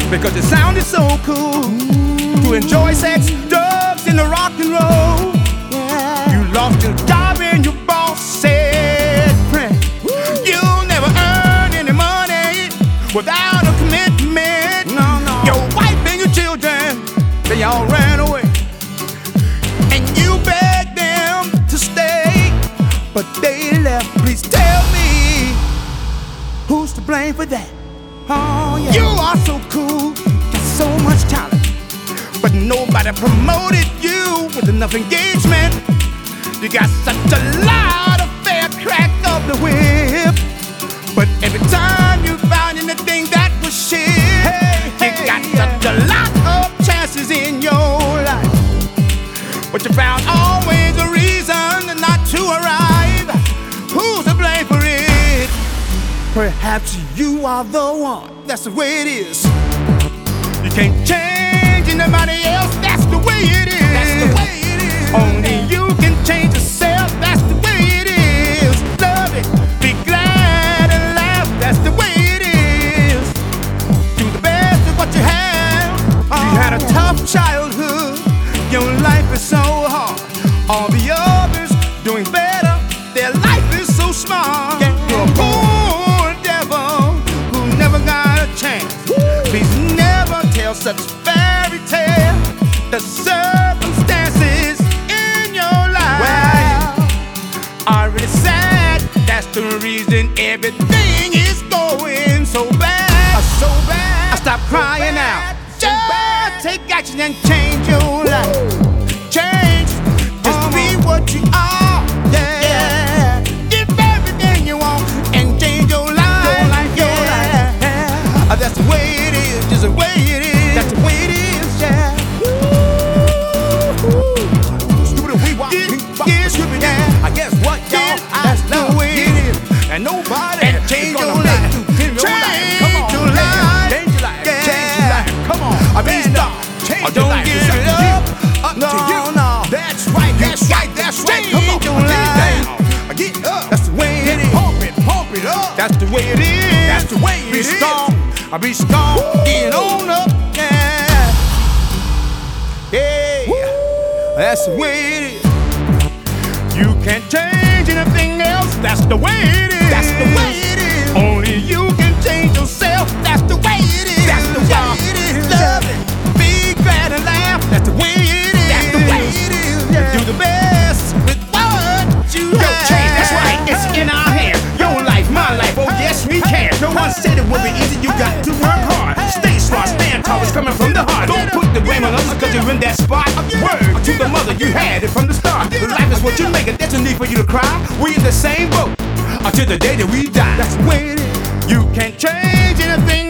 because it sounded so cool to enjoy sex, drugs, and the rock and roll. You lost your job and your boss said, "Friend, you'll never earn any money without a commitment." Your wife and your children, they all ran away, and you begged them to stay, but they left. Please tell me, who's to blame for that? Oh, yeah. You are so cool, got so much talent, but nobody promoted you with enough engagement. You got such a lot of fair crack of the whip, but every time you found anything that was shit, you got such a lot of chances in your life, but you found always a reason not to arrive. Who's to blame for it? Perhaps you are the one. That's the way it is. You can't change anybody else. That's the way it is. That's the way it is. Only you can change yourself. That's the way it is. Love it, be glad and laugh. That's the way it is. Do the best of what you have. You had a tough childhood. Your life is so hard. All the others doing better. Their life is so smart. You're a poor devil who never got a chance. Please never tell such fairy tale. The circumstances in your life are really sad. That's the reason everything is going so bad. So bad. Stop crying now. Just take action and change your life. Change. Just be what you are. Yeah. Give everything you want and change your life. Yeah. That's the way it is. Just the way it is. That's the way it is. Yeah. Stupid we walk. Yeah. I guess what y'all? That's the way it is. And nobody change your life. Change your life. Change your life. Change your life. Come on. I mean, stop. Change your life. Don't give it up. Up to you. That's right. That's right. That's right. Come on. Get up. That's the way it is. Pump it up. That's the way it is. That's the way it is. Be strong. I be strong. Get on up. Yeah. Yeah. That's the way it is. You can't change anything else. That's the way it is. That's the way it is. Only you can change yourself. That's the way it is. That's the way it is. Love it. Be glad and laugh. That's the way it is. That's the way it is. Yeah. Do the best with what you have. Change. That's right. It's in our hands. Your life, my life. Oh yes, we can. No one said it would be easy. You got to work hard. Stay smart. Stand tall. It's coming from the heart. Don't put the blame on others because you're in that spot. Word to the mother. You had it from the start. Life is what you make it. There's no need for you to cry. We in the same boat until the day that we die. That's the way it is. You can't change anything